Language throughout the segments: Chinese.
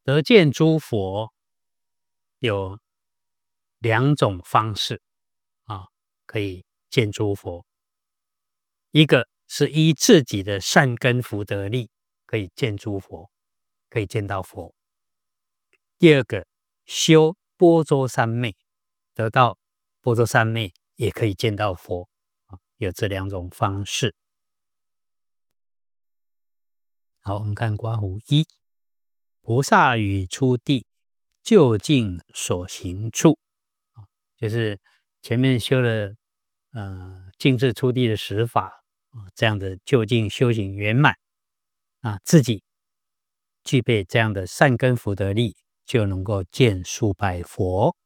得见诸佛有2种方式可以见诸佛。一个是依自己的善根福德力可以见诸佛，可以见到佛。第二个，修般舟三昧，得到般舟三昧也可以见到佛，有这2种方式。好，我们看刮胡1，菩萨于初地究竟所行处，就是前面修了净智初地的10法，这样的究竟修行圆满自己具备这样的善根福德力，就能够见数百佛。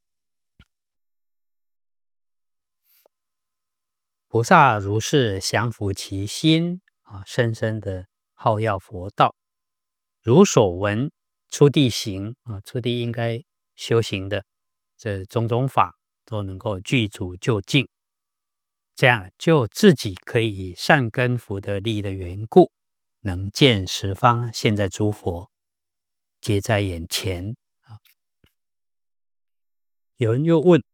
菩萨如是降伏其心深深的好要佛道，如所闻初地行初地应该修行的这种种法都能够具足究竟，这样就自己可以以善根福德力的缘故，能见十方现在诸佛皆在眼前。有人又问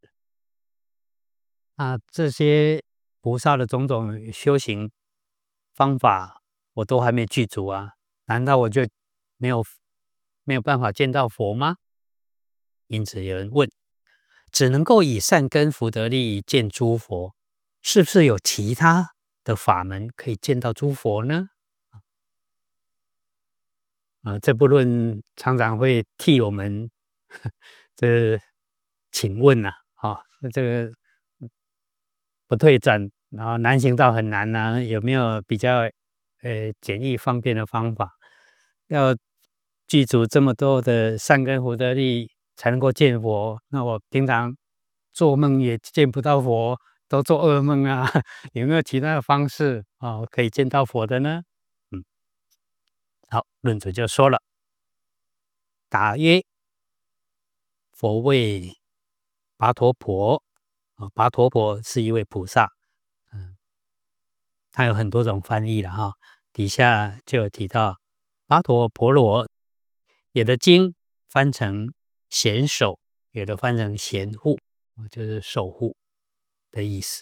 这些菩萨的种种修行方法我都还没具足难道我就没有办法见到佛吗？因此有人问，只能够以善根福德力见诸佛，是不是有其他的法门可以见到诸佛呢？这部论常常会替我们请问这个不退转，然后难行道很难有没有比较简易方便的方法？要具足这么多的善根福德力才能够见佛，那我平常做梦也见不到佛，都做噩梦有没有其他的方式可以见到佛的呢？好，论主就说了，答曰：佛谓跋陀婆跋陀婆是一位菩萨，他有很多种翻译了底下就有提到跋陀婆罗，有的经翻成贤守，有的翻成贤护，就是守护的意思。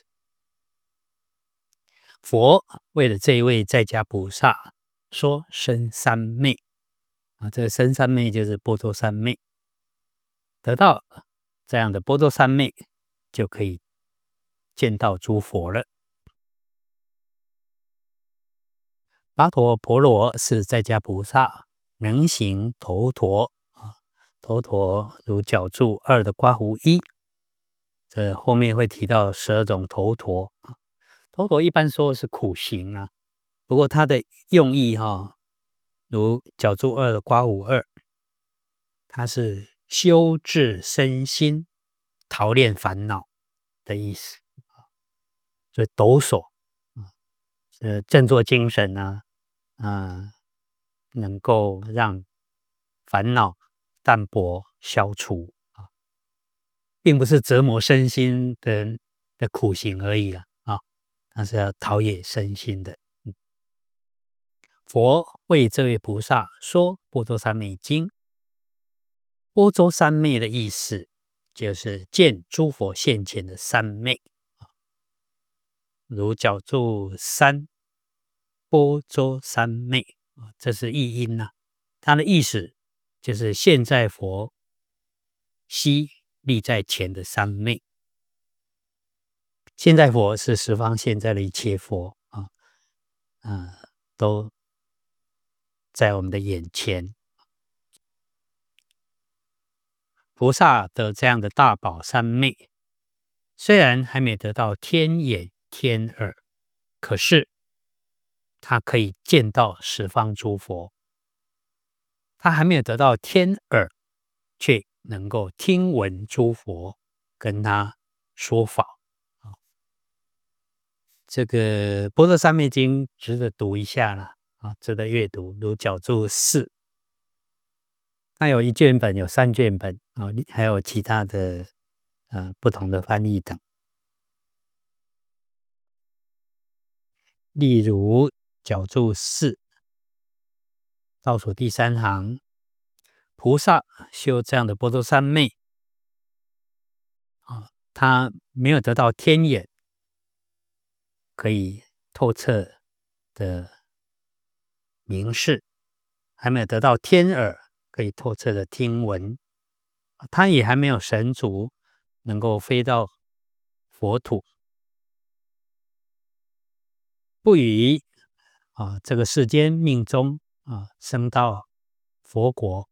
佛为了这一位在家菩萨说生三昧这个生三昧就是般舟三昧，得到这样的般舟三昧就可以见到诸佛了。跋陀婆罗是在家菩萨，能行头陀头陀如角柱2的刮胡1，这后面会提到12种头陀头陀一般说是苦行不过它的用意如角柱2的刮胡2，它是修治身心，陶炼烦恼的意思所以抖擞振作精神能够让烦恼淡薄消除并不是折磨身心的苦行而已它是要陶冶身心的。佛为这位菩萨说般舟三昧经，般舟三昧的意思就是见诸佛现前的三昧如角柱3般舟三昧这是译音它的意思就是现在佛悉立在前的三昧。现在佛是十方现在的一切佛都在我们的眼前。菩萨的这样的大宝三昧，虽然还没得到天眼天耳，可是他可以见到十方诸佛。他还没有得到天耳，却能够听闻诸佛跟他说法这个般若三昧经值得读一下啦值得阅读，如角柱4，它有1卷本，有3卷本还有其他的不同的翻译等。例如角柱4倒数第3行， 菩萨修这样的波罗三昧他没有得到天眼，可以透彻的明视，还没有得到天耳，可以透彻的听闻，他也还没有神足，能够飞到佛土，不与这个世间命中升到佛国，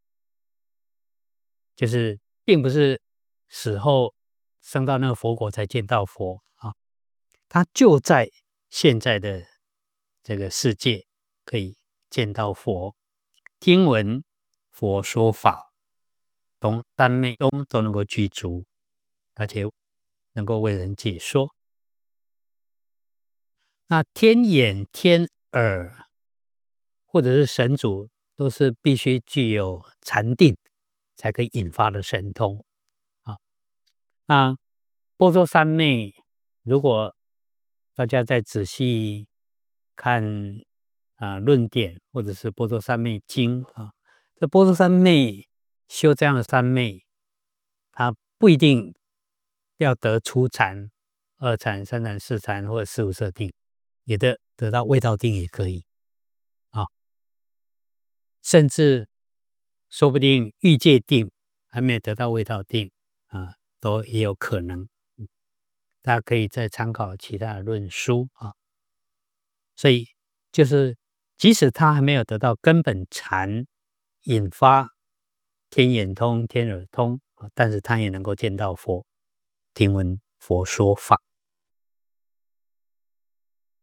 就是并不是死后升到那个佛国才见到佛他就在现在的这个世界可以见到佛，听闻佛说法，三昧中都能够具足，而且能够为人解说。那天眼、天耳或者是神足，都是必须具有禅定才可以引发的神通那波罗三昧，如果大家再仔细看论点或者是波罗三昧经这波罗三昧修这样的三昧，它不一定要得初禅、二禅、三禅、四禅或者四无色定，也得到味道定也可以甚至说不定欲界定还没有得到味道定都也有可能。大家可以再参考其他的论书所以就是即使他还没有得到根本禅引发天眼通、天耳通但是他也能够见到佛，听闻佛说法。